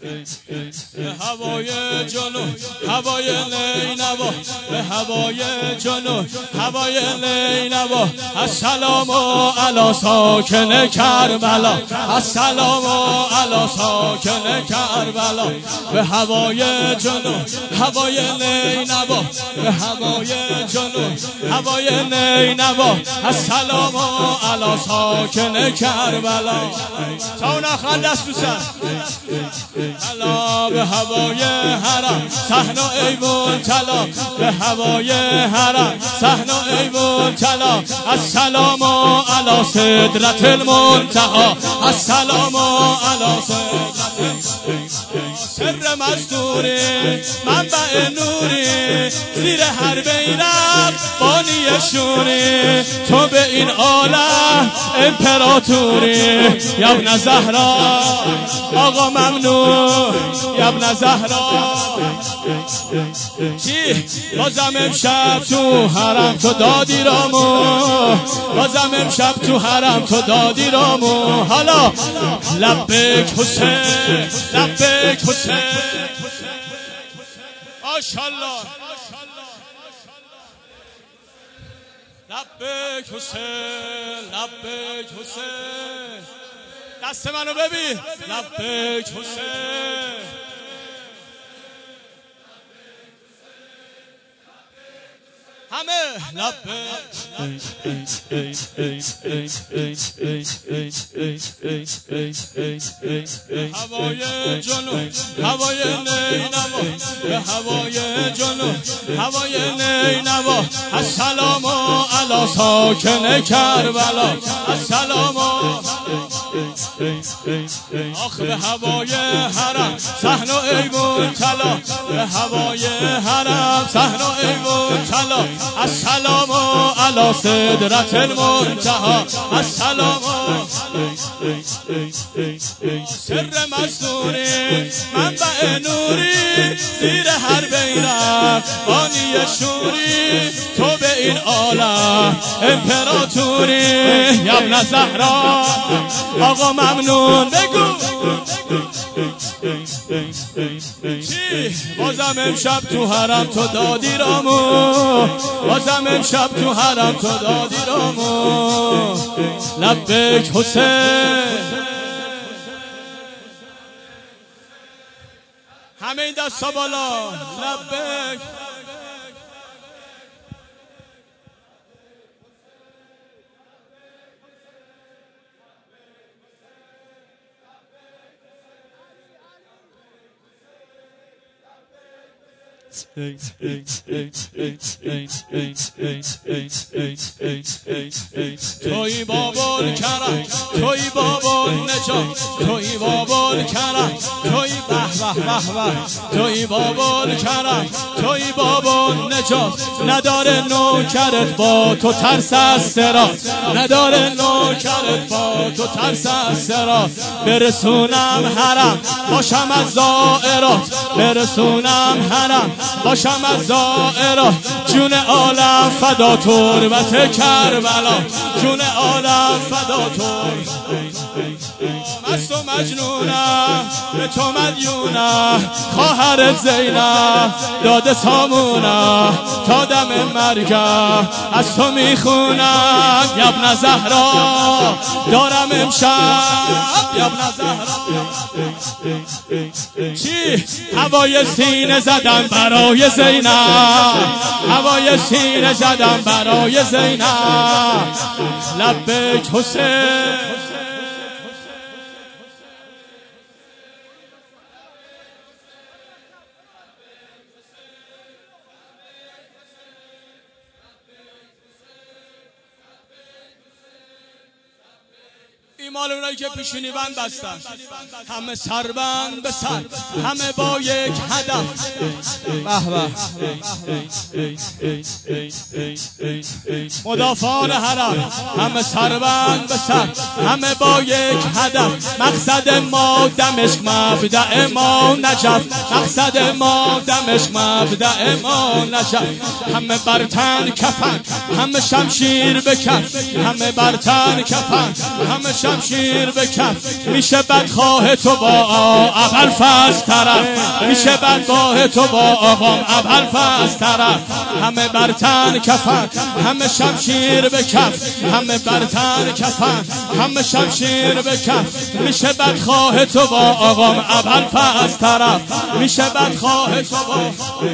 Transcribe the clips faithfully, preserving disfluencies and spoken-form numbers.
به هوای جنون هوای نینوا، به هوای جنون هوای نینوا، السلام علی ساکن کربلا، السلام علی ساکن کربلا. به هوای جنون هوای نینوا، به هوای جنون هوای نینوا، السلام علی ساکن کربلا. تا نخند دست تو سر طلا، به هوای حرم صحن و ایوان طلا، به هوای حرم صحن و ایوان طلا، السلام علی سدرة المنتهی، السلام علی سدرة. سر مستوری منبع نوری، زیر هر بیرق بانی شوری، تو به این عالم امپراتوری. یبن زهرا آقا ممنون، یبن زهرا. چی؟ بازم امشب تو حرم تو دادی رامو، بازم امشب تو حرم تو دادی رامو. حالا لبیک حسین، لبیک حسین، ماشاءالله. لبیک حسین، لبیک حسین، دست منو ببین. لبیک حسین، همه لبیک. هوای جنون هوای نینوا، به هوای جنون هوای نینوا، السلام علی ساکن کربلا، السلام. آخ به هوای حرم صحن و ایوان طلا، به هوای حرم صحن و ایوان طلا، السلام علی سدرة المنتهی، السلام. سر مستوری منبع نوری، زیر هر بیرق بانی شوری، تو به این عالم امپراتوری. یبن زهرا آقا ممنون. بگو چی؟ بازم امشب تو حرم تو دادی رامو، بازم امشب تو حرم تو دادی رامو. لبیک حسین، همه این دستا بالا. لبیک. توی بابا کرم، توی بابا نجات، توی بابا کرم، توی به به به به، توی بابا کرم، توی بابا نجات. نداره نوکرت با تو ترس از صراط، نداره نوکرت با تو ترس از صراط. برسونم حرم باشم از زائرات، برسونم حرم باشم از زائرات. جون عالم فدا تربت کربلا، جون عالم فدا تربت. مست و مجنونم به تو مدیونم، خواهرت زینب داده سامونم، تا دم مرگم از تو میخونم. یبن زهرا دارم امشب، یبن زهرا. چی؟ هوای سینه زدم برای زینب، هوای سینه زدم برای زینب. لبیک حسین. این مال اونایی که پیشونی بند بستن، همه سربند به سر، همه با یک هدف. مدافعان حرم همه سربند به سر، همه با یک هدف. مقصد ما دمشق، مبدأ ما نجف، مقصد ما دمشق، مبدأ ما نجف. همه بر تن کفن، همه شمشیر به کف، همه بر تن کفن، همه شمشیر شمشیر به کف میشه بدخواه تو با ابوالفضل طرف میشه بدخواه تو با آقام ابوالفضل طرف همه برتن کفن همه شمشیر به کف همه برتن کفن همه شمشیر به کف میشه بدخواه تو با آقام ابوالفضل طرف میشه بدخواه تو با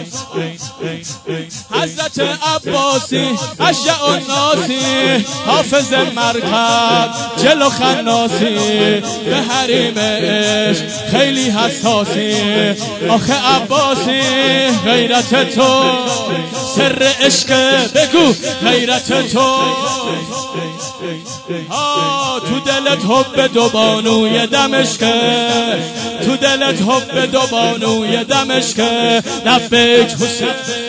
حضرت عباسی اشجع الناسی حافظ مرکب جلو خناسی به حریم عشق خیلی حساسی آخه عباسی غیرت تو سر عشق بگو غیرت تو ها تو دلت حب دو بانوی دمشق تو دلت حب دو بانوی دمشق لبیک حسین